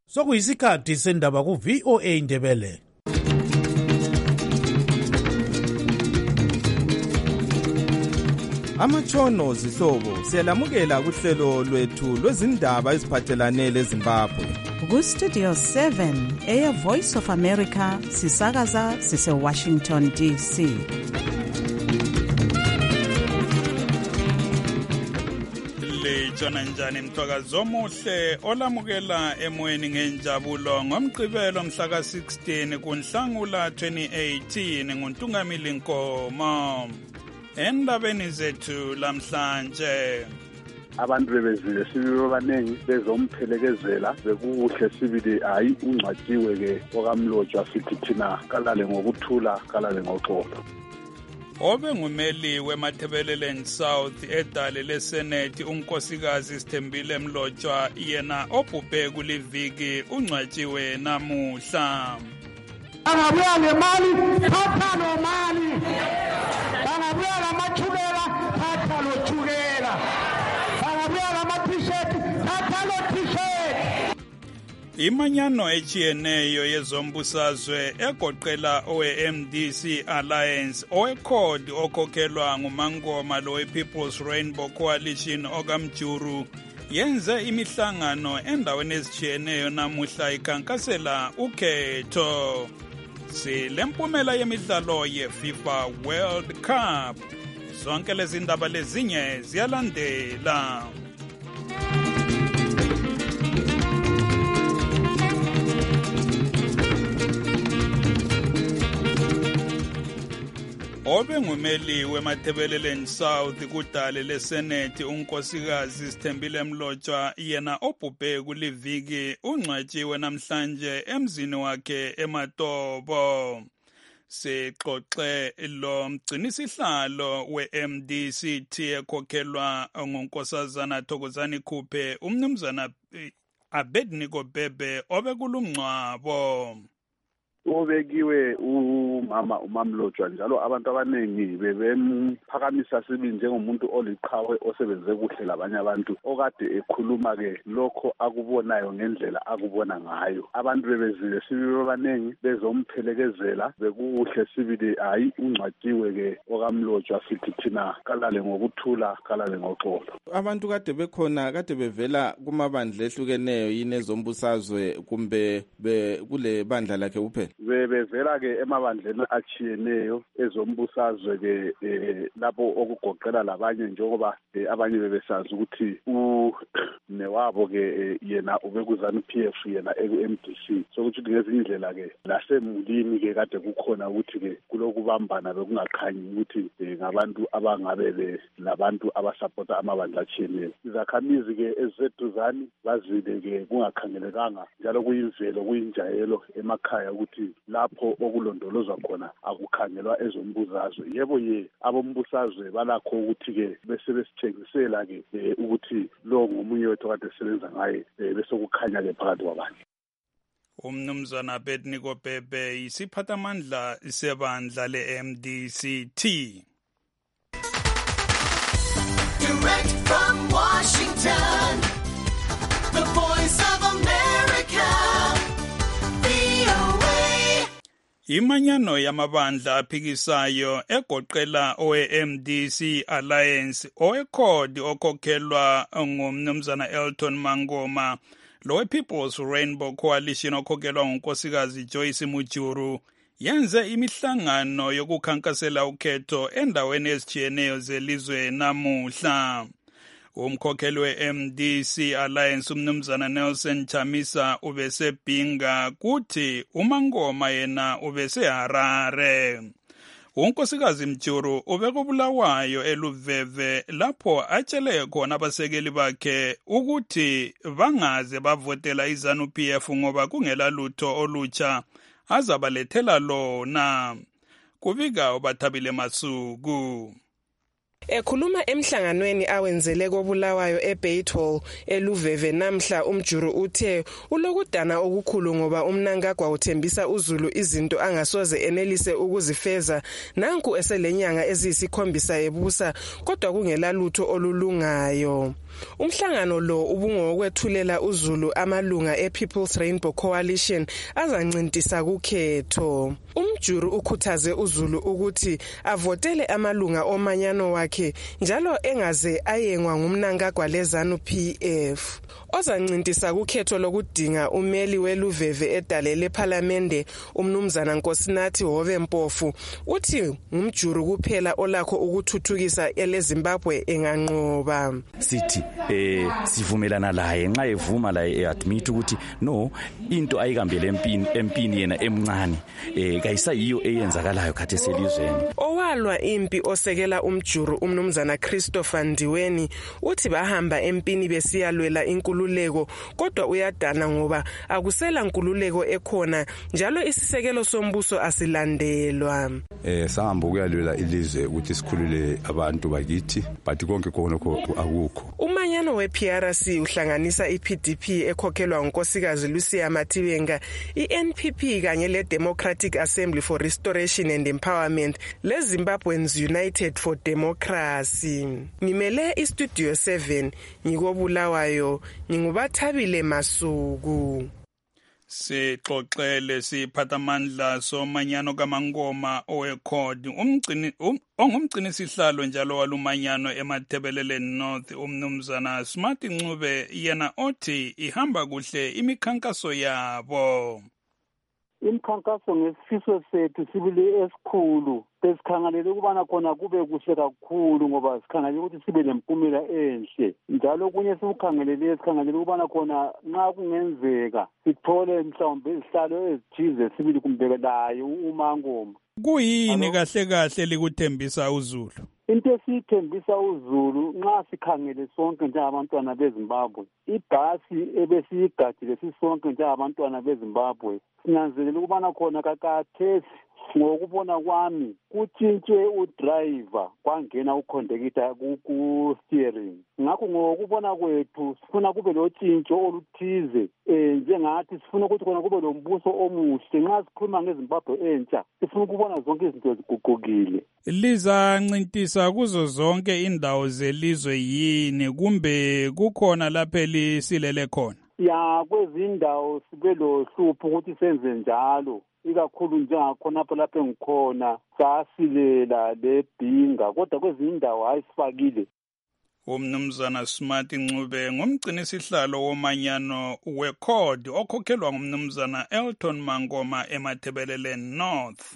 Sokuyisikhathi sendaba ku VOA Indebele. Amatshono zihlobo siyalamukela kuhlelo lwethu lwezindaba eziphathelane leZimbabwe. Ku-Studio 7 Air Voice of America sisakaza sise-Washington DC. Lijona njani mthwakazo omuhle olamukela emoyeni ngenjabulo ngomgqibelo mhla ka-16 kuNhlangula 2018 nguNtungamili Nkomo. Endabeni zethu lamhlanje abantu bebezile sibili abanengi bezomphelekezela bekuhle sibili hayi ungcwatshiwe ke okamlotshwa sithi thina kalale ngokuthula kalale ngoxolo. Obe ngumeli weMatabeleland South edale leSenate unkosikazi Sithembile Mlotshwa yena obhubhe kuliviki ungcwatshiwe namuhla. Bangabuya ngemali thatha lo mali, bangabuya lamathukela thatha lo thukela, bangabuya lama-t-shirt thatha lo t-shirt. Imanyano echiyeneyo yezombusazwe egoqela owe-MDC Alliance oweCORD okhokhelwa nguMangoma lowe-People's Rainbow Coalition okamjuru yenze imihlangano endaweni ezichiyeneyo namuhla ikhankasela ukhetho. Silempumela yemidlalo yeFIFA World Cup. Zonke lezi ndaba lezinye ziyalandela. Obe ngumeli weMatabeleland South kudale leSenate unkosikazi Sithembile Mlotshwa yena obhubhe kuliviki ungcwatshiwe namhlanje emzini wakhe eMatobo. Sixoxe lo mgcinisihlalo we-MDC ekhokhelwa ngunkosazana Thokozani Khuphe umnumzana Abednego Bhebhe obekulumngcwabo. Obekiwe umama uMamlotshwa njalo abantu abanengi bebemphakamisa sibili njengomuntu oliqhawe osebenze kuhle labanye abantu okade ekhuluma ke lokho akubonayo ngendlela akubona ngayo. Abantu bebezile sibili abanengi bezomphelekezela bekuhle sibili hayi ungcwatshiwe ke okamlotshwa sithi thina kalale ngokuthula kalale ngoxolo. Abantu kade bekhona kade bevela kumabandla ehlukeneyo yini ezombusazwe kumbe kule bandla lakhe kuphela? Bevela ke emabandleni achiyeneyo ezombusazwe ke lapho okugoqela labanye njengoba abanye bebesazi ukuthi newabo ke yena ubekuzana PF yena eMDC sokuthi ngezinye indlela ke lasemulini ke kade kukhona ukuthi ke kulokubambana bekungakhanyi ukuthi ngabantu abangabe labantu abasupporta amabandla achiyeneyo. Izakhamizi ke eziseduzane bazile ke kungakhangelekanga njalo kuyimvelo kuyinjayelo emakhaya ukuthi lapho okulondolozwa khona akukhangelwa ezombusazwe. Yebo abombusazwe balakho ukuthi ke bese besithengisela ke ukuthi lo ngomunye wethu kade sebenza ngaye bese kukhanya ke phakathi kwabantu. Umnumzana Abednego Bhebhe isiphathamandla sebandla le-MDCT. Direct from Washington, the Voice of America, VOA. Imanyano yamabandla aphikisayo egoqela owe-MDC Alliance oweCORD okhokhelwa ngumnumzana Elton Mangoma lowe-People's Rainbow Coalition okhokhelwa ngunkosikazi Joyce Mujuru yenze imihlangano yokukhankasela ukhetho endaweni ezichiyeneyo zelizwe namuhla. Umkhokheli we-MDC Alliance umnumzana Nelson Chamisa ubesebhinga kuthi uMangoma yena ubeseHarare. Unkosikazi Mjuru ubekubulawayo eLuveve lapho atshele khona abasekeli bakhe ukuthi bangaze bavotela iZANU-PF ngoba kungela lutho olutsha azabalethela lona. Kubika uBathabile Masuku. Ekhuluma emhlanganweni awenzele koBulawayo eBaytall eLuveve namhla umjuru uthe ulokudana okukhulu ngoba umnankagwa uthembisa uZulu izinto angasoze enelise ukuzifeza nanku eselenyanga eziyisikhombisa ebusa kodwa kungelalutho olulungayo. Umhlangano lo ubungokwethulela uZulu amalunga ePeople's Rainbow Coalition azancintisa kukhetho. Umjuru ukhuthaze uZulu ukuthi avotele amalunga omanyano wakhe njalo engaze ayengwa ngumnankagwa leZANU PF. Ozancintisa kukhetho lokudinga umeli weLuveve edale lePhalamende umnumzana Nkosinathi Hovempofu uthi ngumjuru kuphela olakho ukuthuthukisa eleZimbabwe enganqoba. Sithi sivumelana laye nxa evuma la eadmit ukuthi no into ayikambele empini yena emncane kayisayiyo eyenzakalayo khathe selizweni. Owalwa impi osekela umjuru umnumzana Christopher Ndiweni uthi bahamba empini besiyalwela inkululeko kodwa uyadana ngoba akusela nkululeko ekhona njalo isisekelo sombuso asilandelwa. Sahamba ukuyalwela ilizwe ukuthi sikhulule abantu bakithi but konke khonokho akukho. Umanyano wePRC uhlanganisa iPDP ekhokhelwa uNkosikazi Lucia Matibenga, iNPP kanye leDemocratic Assembly for Restoration and Empowerment leZimbabweans United for Democracy. Ngimele iStudio 7 ngikobulawayo ngingubathabile Masuku. Sixoxele siphathamandla somanyano kaMangoma owekhodi ongumgcini sihlalo njalo walumanyano eMathebeleleni North umnumzana Smart Ncube yena othi ihamba kuhle imikhankaso yabo. Imikhankaso ngesifiso sethu sibili esikhulu besikhangelele ukubana khona kube kuhle kakhulu ngoba sikhangelele ukuthi sibe lempumela enhle njalo kunye sikhangelele ukubana khona nxa kungenzeka sithole mhlawumbe isihlalo ezithize sibili kumbe layo uMangoma. Kuyini kahle kahle likuthembisa uZulu? Into esithembisa uZulu nxa sikhangele sonke njengabantwana beZimbabwe ibhasi ebesiyigadile sisonke njengabantwana beZimbabwe sinanzelela ukubana khona kakathesi ngokubona kwami kutshintshwe udriver kwangena uconductor ku-steering. Ngakho ngokubona kwethu sifuna kube lotshintsho oluthize njengathi sifuna ukuthi khona kube lombuso omuhle. Nxa sikhuluma ngeZimbabwe entsha sifuna ukubona zonke izinto ziguqukile. Lizancintisa kuzo zonke indawo zelizwe yini kumbe kukhona lapho lisilele khona? Ya kwezindawo sibe lohlupho ukuthi senze njalo. Ikakhulu njengakhonapho lapho engikhona sasilela lebhinga kodwa kwezinye indawo ayisifakile. Umnumzana Smart Ncube ngumgcini sihlalo womanyano wekhodi okhokhelwa ngumnumzana Elton Mangoma eMathebeleleni North.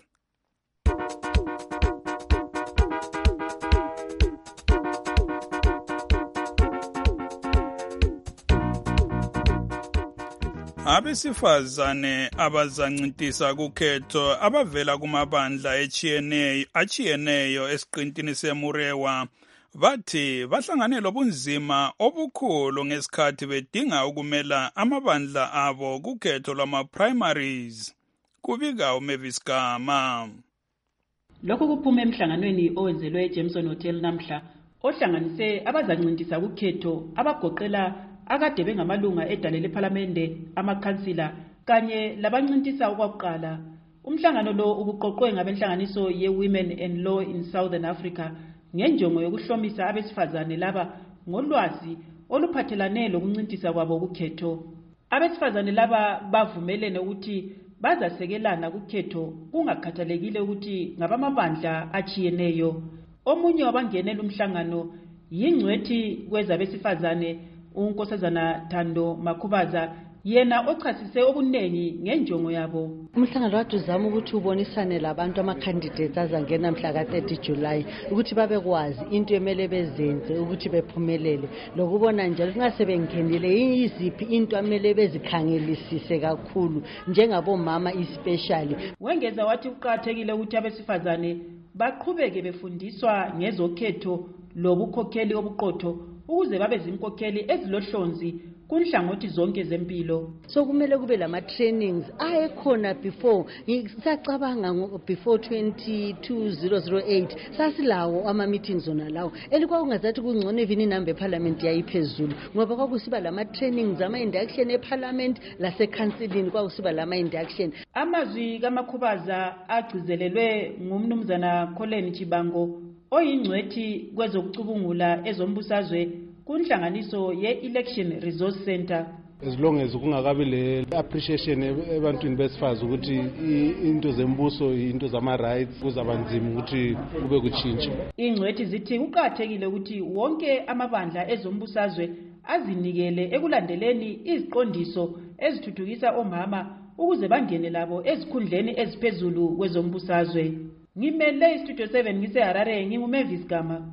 Abesifazane abazancintisa kukhetho abavela kumabandla achiyeneyo esiqintini seMurewa bathi bahlangane lobunzima obukhulu ngesikhathi bedinga ukumela amabandla abo kukhetho lwama-primaries. Kubika uMavis Gama. Lokho kuphume emhlanganweni owenzelwe eJameson Hotel namhla ohlanganise abazancintisa kukhetho abagoqela akade bengamalunga edale lePhalamende, amakhansila kanye labancintisa okwakuqala. Umhlangano lo ubuqoqwe ngabenhlanganiso ye-Women and Law in Southern Africa ngenjongo yokuhlomisa abesifazane laba ngolwazi oluphathelane lokuncintisa kwabo kukhetho. Abesifazane laba bavumelene ukuthi bazasekelana kukhetho kungakhathalekile ukuthi ngabamabandla achiyeneyo. Omunye wabangenela umhlangano yingcwethi kwezabesifazane uNkosazana Thando Makhubaza yena ochasise okunengi ngenjongo yabo. Umhlangano wathi uzama ukuthi ubonisane labantu ama-candidates azangena mhla ka-30 July ukuthi babekwazi into emele bezenze ukuthi bephumelele lokubona njalo kungase bengenile yiziphi into amele bezikhangelisise kakhulu njengabomama especially. Wengeza wathi kuqakathekile ukuthi abesifazane baqhubeke befundiswa ngezokhetho lobukhokheli obuqotho ukuze babe zinkokheli ezilohlonzi kunhlangothi zonke zempilo. So kumele kube lama trainings ayekhona before. Ngisacabanga before 2008 sasilawo ama meetings ona lawo. Elikwakungazathi kungcono even inamba eParliament yayiphezulu ngoba kwakusiba lama trainings ama induction eParliament lase councilini kwakusiba lama induction. Amazwi kaMakhubaza agcizelelwe ngumnumzana Colin Chibango oyingcwethi kwezokucubungula ezombusazwe kunhlanganiso ye-Election Resource Center. As long as kungakabi le appreciation ebantwini besifazi ukuthi into zembuso into zama rights kuzabanzima ukuthi kube kutshintsha. Ingcwethi zithi kuqhathekile ukuthi wonke amabandla ezombusazwe azinikele ekulandeleni iziqondiso ezithuthukisa omama ukuze bangene labo ezikhundleni eziphezulu kwezombusazwe. Ngimele iStudio 7 ngiseHarare nginguMavis Gama.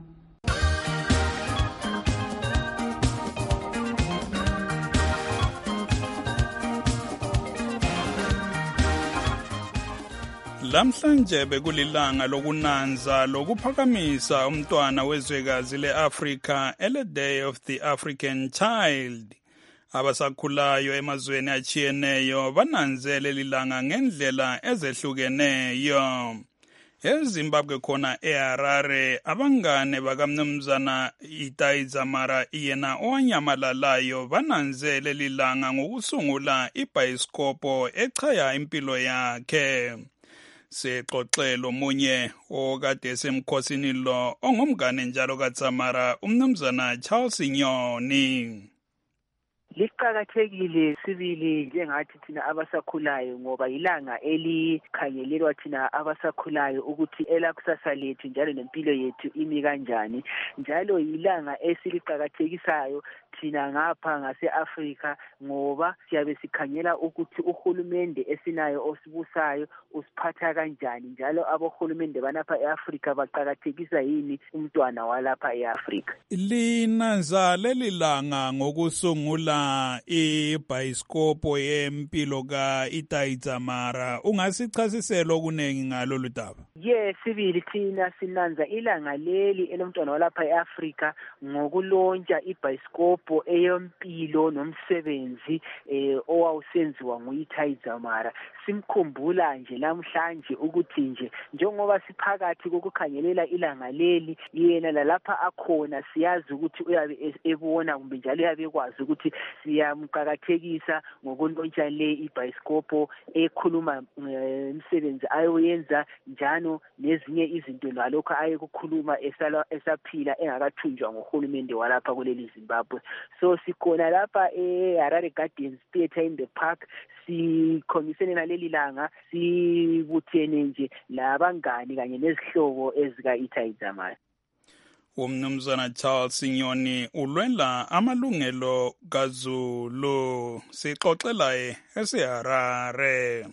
Lamhlanje bekulilanga lokunanza lokuphakamisa umntwana wezwekazi leAfrika ele Day of the African Child. Abasakhulayo emazweni achiyeneyo bananzele lilanga ngendlela ezehlukeneyo. EZimbabwe khona eHarare abangane bakamnumzana Itai Dzamara yena owanyamalalayo bananzele lilanga ngokusungula ibhayisikopho echaya impilo yakhe. Sexoxelo munye okade semkhosini lo ongumngane njalo kaDzamara umnumzana Charles Nyoni. Liqhakathekile sibili njengathi thina abasakhulayo ngoba ilanga elikhangelelwa thina abasakhulayo ukuthi elakusasa lethu njalo nempilo yethu imi kanjani, njalo ilanga esiliqhakathekisayo thina ngapha ngase-Afrika ngoba siyabe sikhangela ukuthi uhulumende esinayo osibusayo usiphatha kanjani, njalo abohulumende banapha e-Afrika baqhakathekisa yini umntwana walapha e-Afrika. Linanza lelilanga ngokusungula ibhayisikopho yempilo ka-Itai Dzamara. Ungasichasisela okunengi ngalo ludaba? Yes, sibili thina sinanza ilanga leli elomntwana walapha e-Afrika ngokulontsha ibhayisikopho eyempilo nomsebenzi owawusenziwa nguItai Dzamara. Simkhumbula nje namhlanje ukuthi nje njengoba siphakathi kokukhangelela ilanga leli yena lalapha akhona siyazi ukuthi uyabe ebona kumbe njalo uyabe ekwazi ukuthi siyamqhakathekisa ngokulontsha le ibhayisikopho ekhuluma umsebenzi ayoyenza njalo nezinye izinto lalokho ayekukhuluma esaphila engakathunjwa ngohulumende walapha kuleli Zimbabwe. So sikhona lapha eHarare Gardens Theatre in the Park sikhomisene naleli langa sibuthene nje labangani kanye nezihlobo ezika Itai Dzamara. Umnumzana Charles Nyoni ulwela amalungelo kaZulu. Sixoxelaye eseHarare.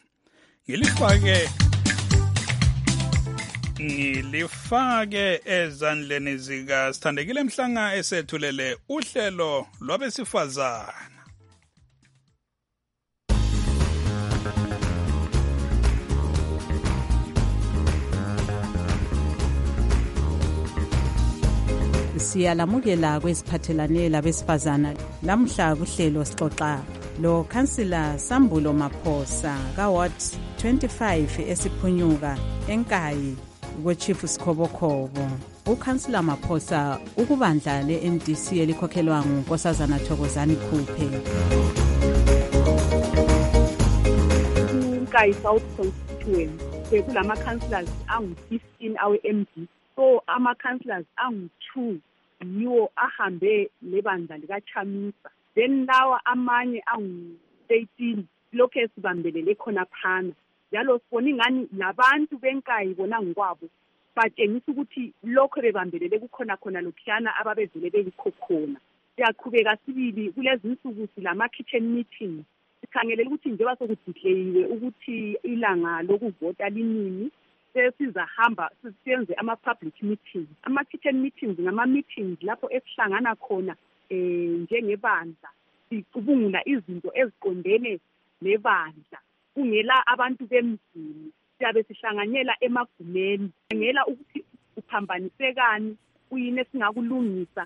Ngilifake ezandleni zika Sithandekile Mhlanga esethulele uhlelo lwabesifazana. Siyalamukela kwesiphathelane labesifazana. Lamhla kuhlelo sixoxa lo Councillor Sambulo Maphosa ka Ward 25 esiphunyuka eNkayi kweChief Sikhobokhobo. uCouncillor Maphosa ukubandla leNDC elikhokhelwa nguNkosazana Thokozani Khuphe. Nkayi South Constituency kulama councillors angu-15 awe-MD. So ama-councillors angu-2 yiwo ahambe lebandla likaChamisa. Then lawa amanye angu-13 lokhu esibambelele khona phana. Njalo sibona ingani labantu beNkayi bona ngokwabo batshengisa ukuthi lokho bebambelele kukhona khona lokhuyana ababezele belikho khona. Siyaqhubeka sibili kulezi insuku silama kitchen meetings. Sikhangelela ukuthi njengoba sokudeclarewe ukuthi ilanga lokuvota linini, sesizahamba sisenze ama-public meetings. Ama-kitchen meetings ngama-meetings lapho esihlangana khona njengebandla sicubungula izinto eziqondene nebandla. Kungela abantu bemzini, siyabe sihlanganyela emagumeni, ngela ukuthi kuphambanisekani, kuyini esingakulungisa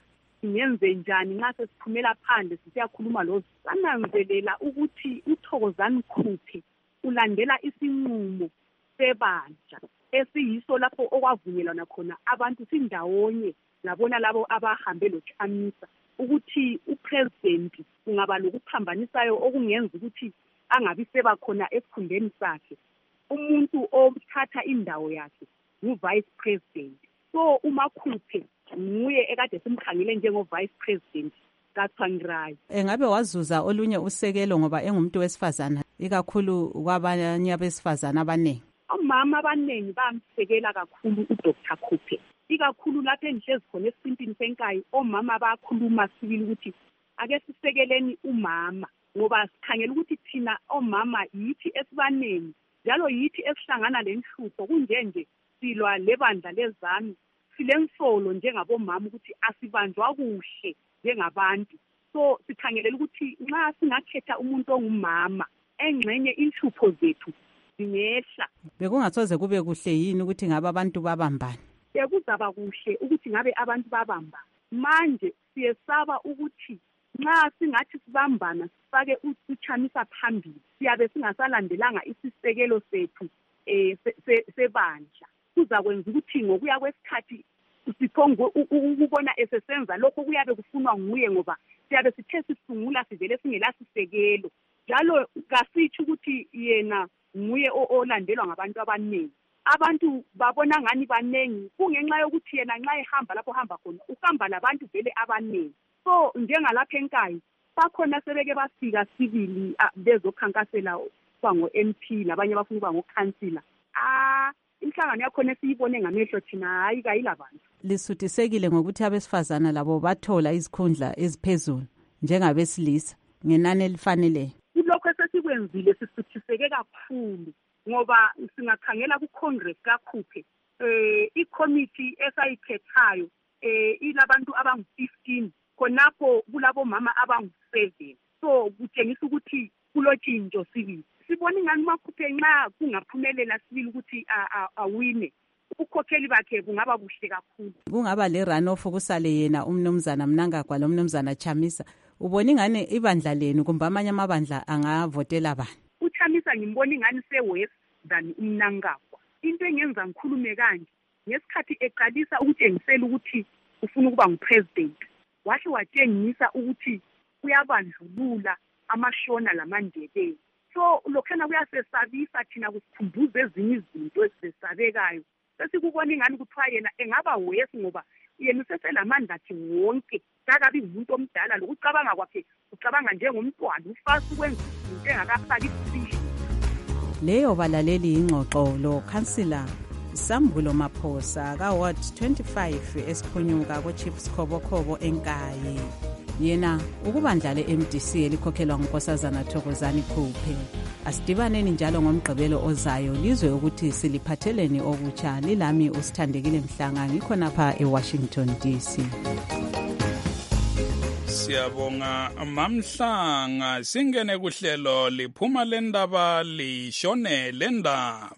singenze njani nxa sesiphumela phandle sisiyakhuluma lo sananzelela ukuthi uThokozani Khuphe ulandela isinqumo sebandla esiyiso lapho okwavunyelwana khona abantu sindawonye labona labo abahambe loChamisa ukuthi upresident kungaba lokuphambanisayo okungenza ukuthi angabi seba khona esikhundeni sakhe. Umuntu othatha indawo yakhe ngu-vice president. So uMakhuphe nguye ekade simkhangele njengo-vice president kaThwangirayi. Engabe wazuza olunye usekelo ngoba engumuntu wesifazana ikakhulu kwabanye abesifazana abaningi? Omama abaningi bamsekela kakhulu uDr. Khuphe. Ikakhulu lapho engihlezi khona esintini senkayi omama bayakhuluma sibili ukuthi ake sisekeleni umama ngoba sikhangela ukuthi thina omama yithi esibanengi njalo yithi esihlangana lenhlupho kunjenje silwa lebandla lezami silensolo njengabomama ukuthi asibanjwa kuhle njengabantu. So sikhangelela ukuthi nxa singakhetha umuntu ongumama engxenye inhlupho zethu zingehla. Bekungathoze kube kuhle yini ukuthi ngabe abantu babambane? Bekuzaba kuhle ukuthi ngabe abantu babamba. Manje siyesaba ukuthi nxa singathi sibambana sifake uChamisa phambili siyabe singasalandelanga isisekelo sethu sebandla. Kuzakwenza ukuthi ngokuya kwesikhathi siphongo ukubona esesenza lokho kuyabe kufunwa nguye ngoba siyabe sithe sisungula sivele singelasisekelo. Njalo kasithi ukuthi yena nguye olandelwa ngabantu abaningi. Abantu babona ngani banengi kungenxa yokuthi yena nxa ehamba lapho hamba khona uhamba labantu vele abaningi. So njengalapha enkayi bakhona sebeke bafika sibili bezokhankasela kwango MP labanye bafuna ukuba ngokhansila. Inhlangano yakhona siyibone ngamehlo thina hayi kayilabantu. Lisuthisekile ngokuthi abesifazana labo bathola izikhundla eziphezulu njengabesilisa ngenani elifanele. Kulokho esesikwenzile sisuthiseke kakhulu ngoba singakhangela kuCongress kaKhuphe iCommittee esayikhethayo ilabantu abangu-15 khonapho kulabo mama abangu-7. So kutshengisa ukuthi kulotshintsho sibili. Sibona ingani uMakhuphe nxa kungaphumelela sibili ukuthi awine ukukhokheli bakhe kungaba buhle kakhulu. Kungaba le runoff kusale yena umnumzana Mnangagwa lo mnumzana Chamisa. Ubona ingani ibandla lenu kumbe amanye amabandla angavotela bani? uChamisa ngimbona ingani sewest than uMnangagwa. Into engenza ngikhulume kanje ngesikhathi eqalisa ukutshengisela ukuthi ufuna ukuba ngupresident wahle watshengisa ukuthi uyabandlulula amashona lamaNdebele. So lokhana kuyasesabisa thina kusikhumbuza ezinye izinto ezisabekayo. Sesikubona ingani kuthiwa yena engaba wesi ngoba yena useselamandla athi wonke kakabi umuntu omdala lokucabanga kwakhe ucabanga njengomntwana ufasa ukwenza into engakafaki isifiso. Leyo balaleli ingxoxo lo Councillor Sambulo Maphosa kaWard 25 esiphunyuka kweChiefs Khobokhobo enkayi. Yena ukubandla leMDC elikhokhelwa nguNkosazana Thokozani Khuphe. Asidibaneni njalo ngomgqibelo ozayo lizwe ukuthi siliphatheleni okutsha. Lilami uSithandekile Mhlanga ngikhonapha eWashington DC. Siyabonga Mamhlanga. Singene kuhlelo liphuma lendaba lishone lendaba.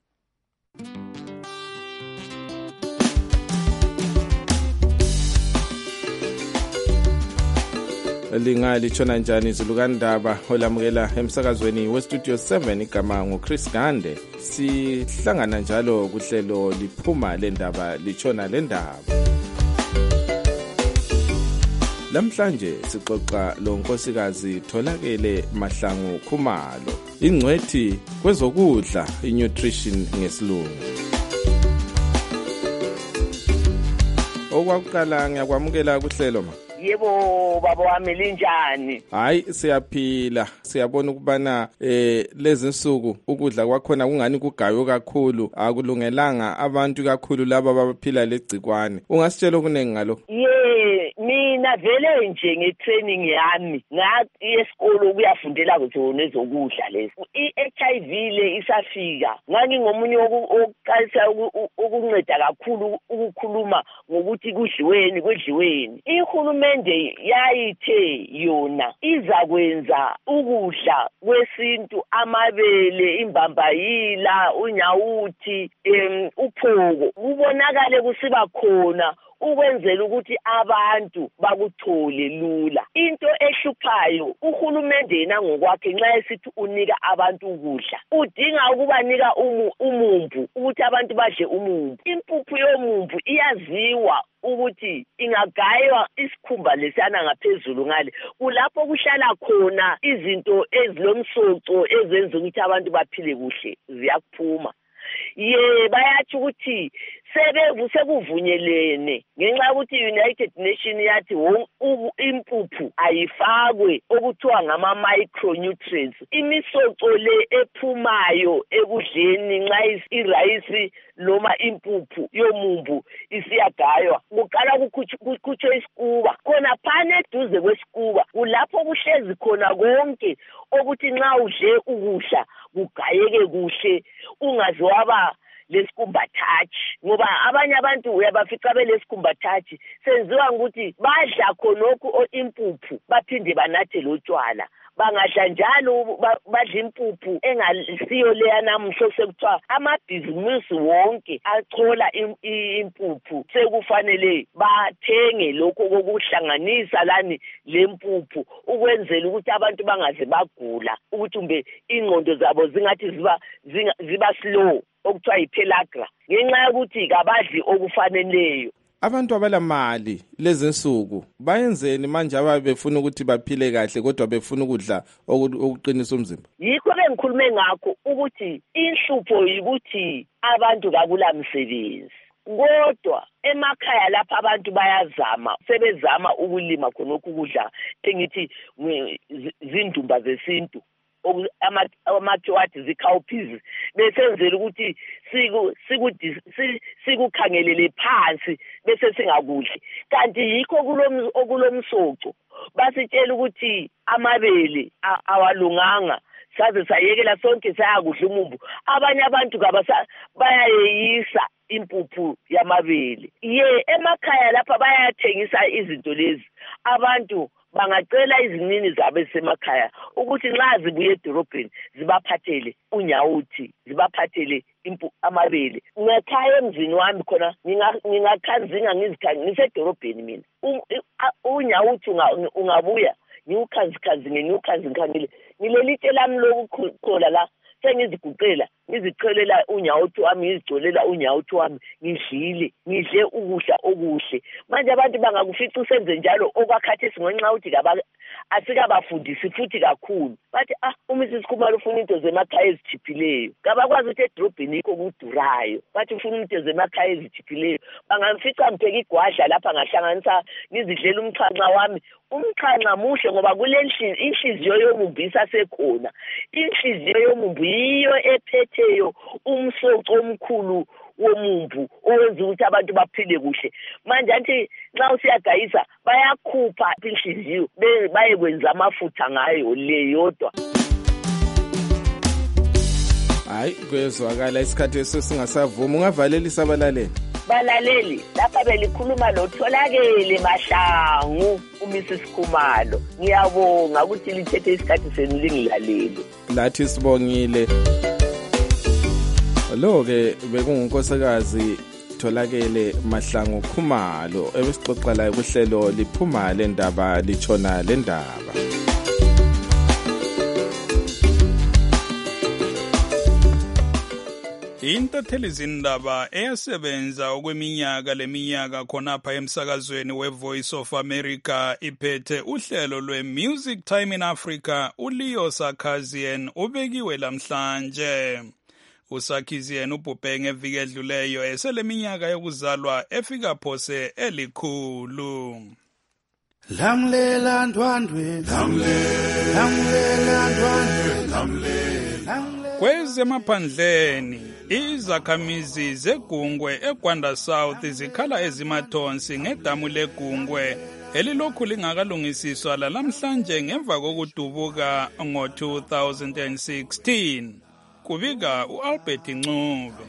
Lingalitshona njani izulukandaba olamukela emsakazweni westudio 7 igama nguChris Gande. Sihlangana njalo kuhlelo liphuma lendaba litshona lendaba. Lamhlanje sixoxa lo nkosikazi Tholakele Mahlangu Khumalo, ingcwethi kwezokudla inutrition ngesilungu. Okwakuqala ngiyakwamukela kuhlelo ma. Yebo baba wami linjani? Hayi siyaphila, siyabona ukubana lezi insuku ukudla kwakhona kungani kugayo kakhulu, akulungelanga abantu kakhulu laba abaphila legcikwane. Ungasitshela okunengi ngalo? Mina vele nje ngetraining yami esikolo kuyafundela kuzona ezokudla lezi. I-HIV le isafika. Ngangingomunye okuqalisa ukunceda kakhulu ukukhuluma ngokuthi kudliweni. Ihulumende yayithe yona izakwenza ukudla kwesintu, amabele, imbambayila, unyawuthi, uphoko kubonakale kusiba khona ukwenzela ukuthi abantu bakuthole lula. Into ehluphayo uhulumende yena ngokwakhe nxa esithi unika abantu ukudla udinga ukubanika umumbu ukuthi abantu badle umumbu. Impuphu yomumbu iyaziwa ukuthi ingagaywa isikhumba lesana ngaphezulu ngale kulapho kuhlala khona izinto ezilomsoco ezenza ukuthi abantu baphile kuhle ziyakuphuma. Bayathi ukuthi sekuvunyelene ngenxa ukuthi United Nations yathi impuphu ayifakwe okuthiwa ngama-micronutrients. Imisoco le ephumayo ekudleni nxa irayisi noma impuphu yomumbu isiyagaywa kuqala kukhutshwe isikuba khona phana eduze kwesikuba kulapho kuhlezi khona konke ukuthi nxa udle ukudla kugayeke kuhle ungaze waba lesikumbathathi ngoba abanye abantu uyabafica belesikumbathathi senziwa ukuthi badla khonokho impuphu baphinde banathe lotshwala. Bangadla njalo badla impuphu engasiyo leya namuhla sekuthiwa amabhizinisi wonke achola impuphu sekufanele bathenge lokho kokuhlanganisa lani lempuphu ukwenzela ukuthi abantu bangaze bagula ukuthi kumbe ingqondo zabo zingathi ziba slow okuthiwa yipellagra ngenxa yokuthi kabadli okufaneleyo. Abantu abalamali lezinsuku bayenzeni manje ababefuna ukuthi baphile kahle kodwa befuna ukudla okuqinisa umzimba? Yikho bengikhulume ngakho ukuthi inhlupho yikuthi abantu kakula msebenzi. Kodwa emakhaya lapha abantu bayazama sebezama ukulima khonokho ukudla engithi zindumba zesintu amathwathi zicowpeas besenzela ukuthi sikukhangelele phansi bese singakudli kanti yikho okulomsoco basitshela ukuthi amabele awalunganga saze sayekela sonke sayakudla umumbu. Abanye abantu bayayeyisa impuphu yamabele emakhaya lapha bayathengisa izinto lezi. Abantu bangacela izinini zabo esemakhaya ukuthi nxa zibuye edorobheni zibaphathele unyawuthi zibaphathele amabele. Ngekhaya emzini wami khona ngingakhanzinga ngisedorobheni mina unyawuthi ungabuya ngiwukhanzingile ngilelitshe lami lokukhola la sengiziguqela ngizichelela unyawuthi wami ngizigcolela unyawuthi wami ngidle ukudla okuhle. Manje abantu bangakufica usenze njalo okwakhathesi ngenxa ukuthi asikabafundisi futhi kakhulu bathi uMrs Khumalo ufuna into zemakhaya ezithiphileyo kabakwazi ukuthi edrobheni yikho kudurayo bathi ufuna into zemakhaya ezithiphileyo. Bangamfica mpheka igwadla lapha ngahlanganisa ngizidlela umxhanxa wami. Umxhanxa muhle ngoba inhliziyo yomumbu isasekhona. Inhliziyo yomumbu yiyo ephetheyo umsoco omkhulu womumbu owenza ukuthi abantu baphile kuhle. Manje anti nxa usiyagayisa bayakhupha inhliziyo bayekwenza amafutha ngayo le yodwa. Hayi kwezwakala isikhathi esingasavuma ungavalelisa abalaleli. Balaleli lapha belikhuluma loTholakele Mahlangu uMrs Khumalo. Ngiyabonga ukuthi lithethe isikhathi senu lingilalele. Lathi sibongile. Lo-ke bekungunkosikazi Tholakele Mahlangu Khumalo ebesixoxa layo kuhlelo liphuma le ndaba litshona le ndaba. Intatheli zindaba eyasebenza okweminyaka leminyaka khonapha emsakazweni weVoice of America iphethe uhlelo lweMusic Time in Africa uLeo Sarkisian ubekiwe lamhlanje. uSarkisian ubhubhe ngeviki edluleyo eseleminyaka yokuzalwa efika phose elikhulu. Lamlela ndwandwe lamlela ndwandwe Kwezemaphandleni izakhamizi zegungwe eGwanda South zikhala ezimathonsi ngedamu legungwe elilokhu lingakalungisiswa lalamhlanje ngemva kokudubuka ngo-2016. Kubika uAlbert Ncube.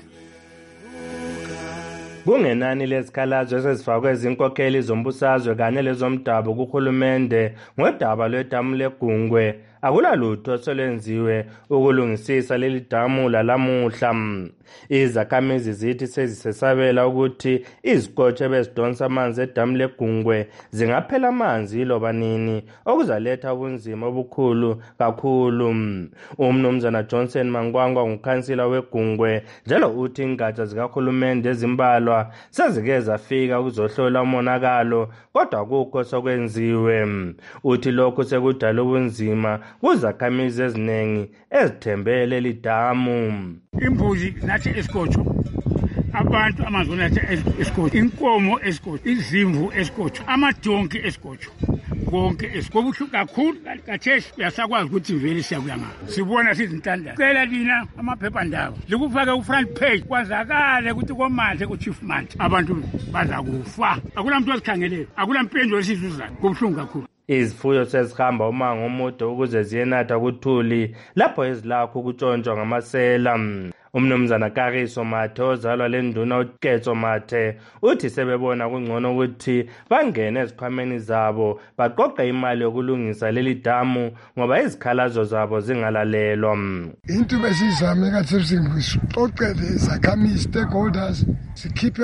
Kungenani lezikhalazo esezifakwe ezinkokheli zombusazwe kanye lezomdabu kuhulumende ngodaba lwedamu legungwe akulalutho solwenziwe ukulungisisa leli damu lalamuhla. Izakhamizi zithi sezisesabela ukuthi izikotsho ebezidonsa amanzi edamu leGungwe zingaphela amanzi iloba nini, okuzaletha ubunzima obukhulu kakhulu. Umnumzana Johnson Mangwangwa ngukhansila weGungwe njalo uthi ingatsha zikahulumende ezimbalwa sezike zafika ukuzohlola umonakalo, kodwa kukho sokwenziwe. Uthi lokhu sekudala ubunzima kuzakhamizi eziningi ezithembele leli damu. Imbuzi nathi esikotsho, abantu amazulu nathi esikotsho, inkomo esikotsho, izimvu esikotsho, amadonki esikotsho, konke esikobuhlungu kakhulu. Katheshi uyasakwazi ukuthi vele siyakuyanga sibona sizintandane. Cela lina amaphephandaba likufake ku-front page kwazakale ukuthi komandla ku-chief manje abantu bazakufa. Akulamuntu ozikhangeleyo, akulampendulo esizuzayo, kubuhlungu kakhulu. Izifuyo sezihamba umango omude ukuze ziyenatha kuthuli lapho ezilakho ukutshontshwa ngamasela. Umnumzana Kariso Mathe ozalwa lenduna uKetso Mathe uthi sebebona kungcono ukuthi bangene ezikhwameni zabo baqoqe imali yokulungisa leli damu ngoba izikhalazo zabo zingalalelwa. Into besizame kathi singixoxele izakhamizi stakeholders sikhiphe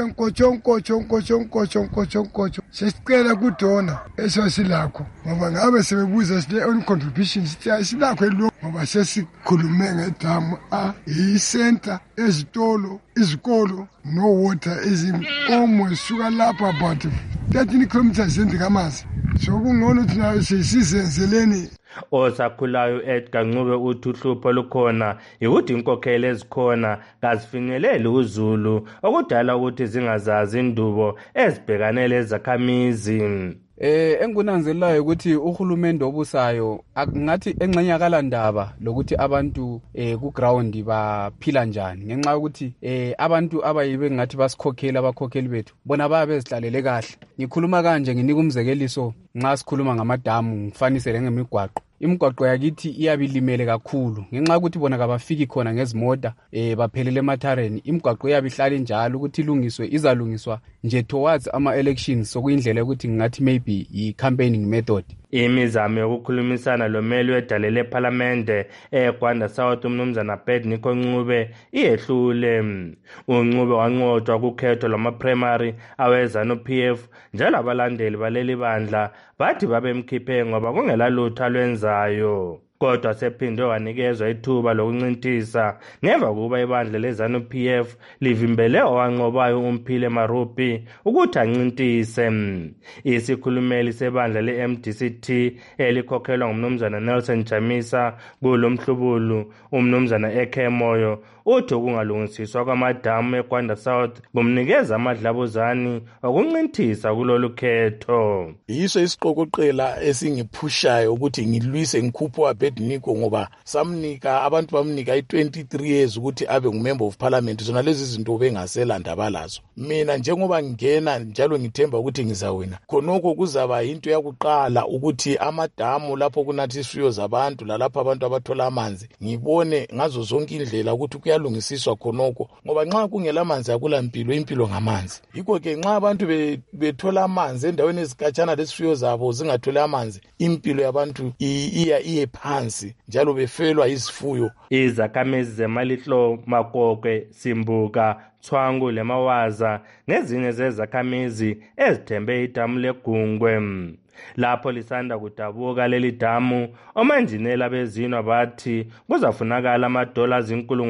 nkotsho sesicela kudona esosilakho ngoba ngabe sebebuza sile on contributions silakho lo ngoba sesikhulume ngedamu isenta ezitolo izikolo no water izinkomo esuka lapha about 13 kilometers endikamanzi sokungcono thina sisizenzeleni. Osakhulayo Edgar Ncube uthi uhlupho lukhona ukuthi inkokhelo ezikhona kazifinyeleli uZulu okudala ukuthi zingazazi indubo ezibhekanele ezakhamizi. Engunanzelelayo ukuthi uhulumende obusayo ngathi engxenyakala ndaba lokuthi abantu ku ground baphila njani ngenxa yokuthi abantu abayibe ngathi basikhokhela abakhokheli bethu bona bayabezihlalele kahle. Ngikhuluma kanje nginika umzekeliso nxa sikhuluma ngamadamu ngifanisele ngemigwaqo. Imigwaqo yakithi iyabilimele kakhulu ngenxa yokuthi bona kabafiki khona ngezimota baphelele emathareni. Imigwaqo iyabihlala njalo ukuthi ilungiswe izalungiswa nje towards ama-elections sokuyindlela yokuthi ngingathi maybe yi-campaigning method. Imizamo yokukhulumisana lomeli wedale lephalamende eGwanda South umnumzana Bedniko Ncube iyehlule. uNcube wanqotshwa kukhetho lwama-primary awezanu-PF njalo abalandeli baleli bandla bathi babemkhiphe ngoba kungelalutho alwenzayo. Kodwa sephindwe wanikezwa ithuba lokuncintisa ngemva kuba ibandla lezanu-PF livimbele owanqobayo uMphile Marupi ukuthi ancintise. Isikhulumeli sebandla le-MDCT elikhokhelwa ngumnumzana Nelson Chamisa kulo mhlubulu umnumzana Eke Moyo uthi ukungalungisiswa kwamadamu eGwanda South kumnikeza amadlabuzane okuncintisa kulolu khetho. Yiso isiqokoqela esingiphushayo ukuthi ngilwise ngikhuphe Bedniko ngoba samnika abantu bamnika i23 years ukuthi abe ngumember of parliament. Zona lezi zinto bengaselanda balazo. Mina njengoba ngingena njalo ngithemba ukuthi ngizawina. Khonoko kuzaba into yakuqala ukuthi amadamu lapho kunathi isifuyo zabantu lalapha abantu abathola amanzi ngibone ngazo zonke indlela ukuthi kuyalungisiswa khonoko ngoba nxa kungela amanzi akula mpilo, impilo ngamanzi. Yikho ke nxa abantu bethola amanzi endaweni ezikhatshana lesifuyo zabo zingathola amanzi, impilo yabantu iye phansi njalo befelwa izifuyo. Izakhamizi zeMalihlo, Makokwe, Simbuka, Thwangu leMawaza ngezinye zezakhamizi ezithembe idamu leGungwe. Lapho lisanda kudabuka leli damu omanjinela bezinwa bathi kuzafunakala $100,000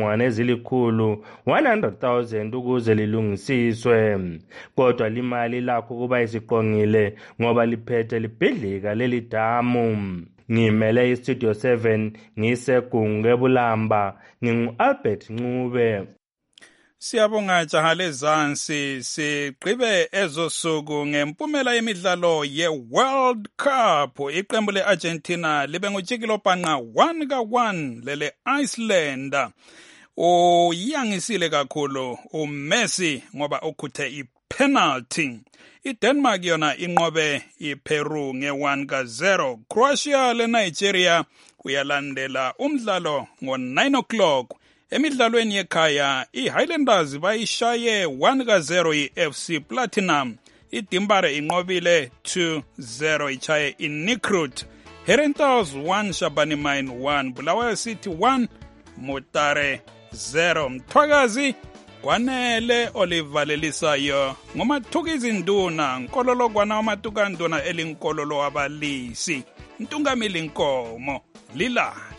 100,000 ukuze lilungisiswe. Kodwa limali lakho kuba isiqongile ngoba liphethe libhidlika leli damu. Ngimele iStudio 7 ngiseGungwe eBulamba ngingu-Albert Ncube. Siyabonga jaha lezansi sigqibe ezosuku ngempumela yemidlalo ye-World Cup. Iqembu le-Argentina libe ngujikilo bhanqa 1-1 lele Iceland. Uyangisile kakhulu uMessi ngoba ukhuthe ipenalty. IDenmark yona inqobe iPeru nge-1-0. Croatia leNigeria kuyalandela umdlalo ngo-9 o'clock. Emidlalweni yekhaya iHighlanders bayishaye 1-0 iFC Platinum. IDimbare inqobile 2-0 ichaye iNikrut. Herentals 1, Shabani Mine 1, Bulawayo City 1, Mutare 0. Mthwakazi Kwanele olivalelisayo ngomathukizi nduna nkololo kwana wamatuka nduna elinkololo abalisi Ntungamili Nkomo Lila